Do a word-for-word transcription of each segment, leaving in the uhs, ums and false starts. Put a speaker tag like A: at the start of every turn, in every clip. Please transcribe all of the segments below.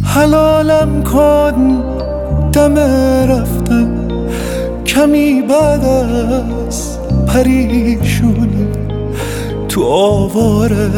A: حلالم کن دم رفتن کمی بعد از پریشونی، تو آواره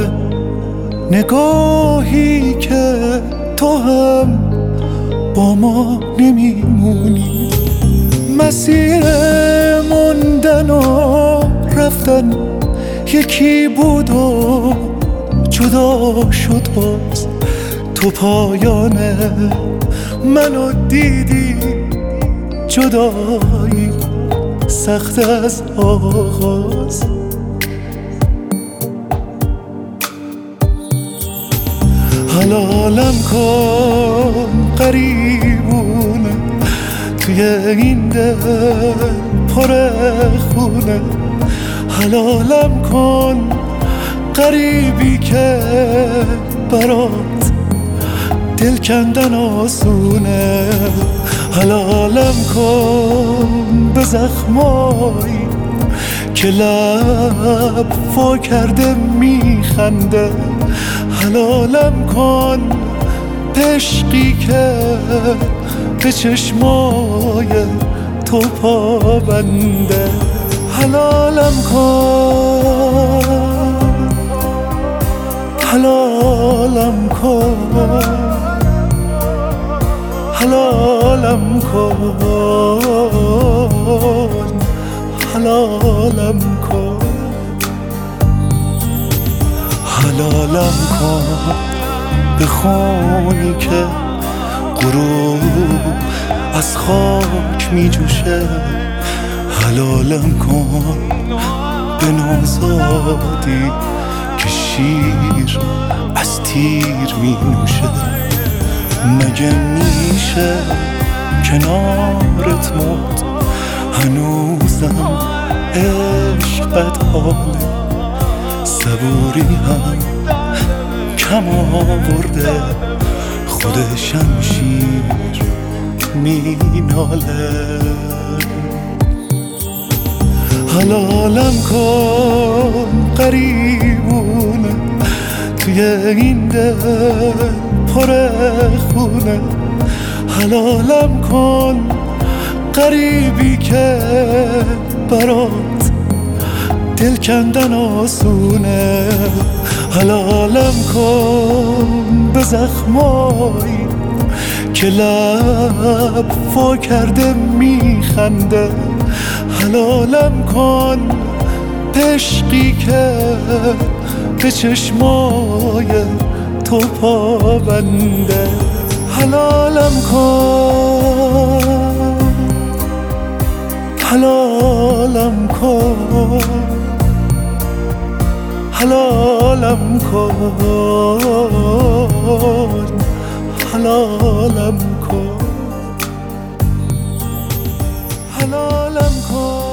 A: نگاهی که تو هم با ما نمیمونی. مسیر موندن و رفتن یکی بود و جدا شد باز، تو پایان منو دیدی، جدایی سخت از آغاز. حلالم کن قریبونه توی این دل پر خونه، حلالم کن قریبی که برات دل کندن آسونه. حلالم کن به زخمایی که لب وا کرده میخنده، حلالم کن عشقی که به چشمای تو پابنده. حلالم کن حلالم کن حلالم کن حلالم کن حلالم کن به خونی که غروب از خاک می جوشه، حلالم کن به نوزادی که شیر از تیر می نوشه. مگه میشه کنارت مرد هنوزم عشقت حاله، صبوری هم کم آورده خود شمشیر می ناله. حلالم کن قریبونه توی این دل پر خونه، حلالم کن قریبی که برات دل کندن آسونه. حلالم کن به زخمایی که لب وا کرده میخنده، حلالم کن عشقی که به چشمای تو پابنده. حلالم کن حلالم کن حلالم کن حلالم کن حلالم کن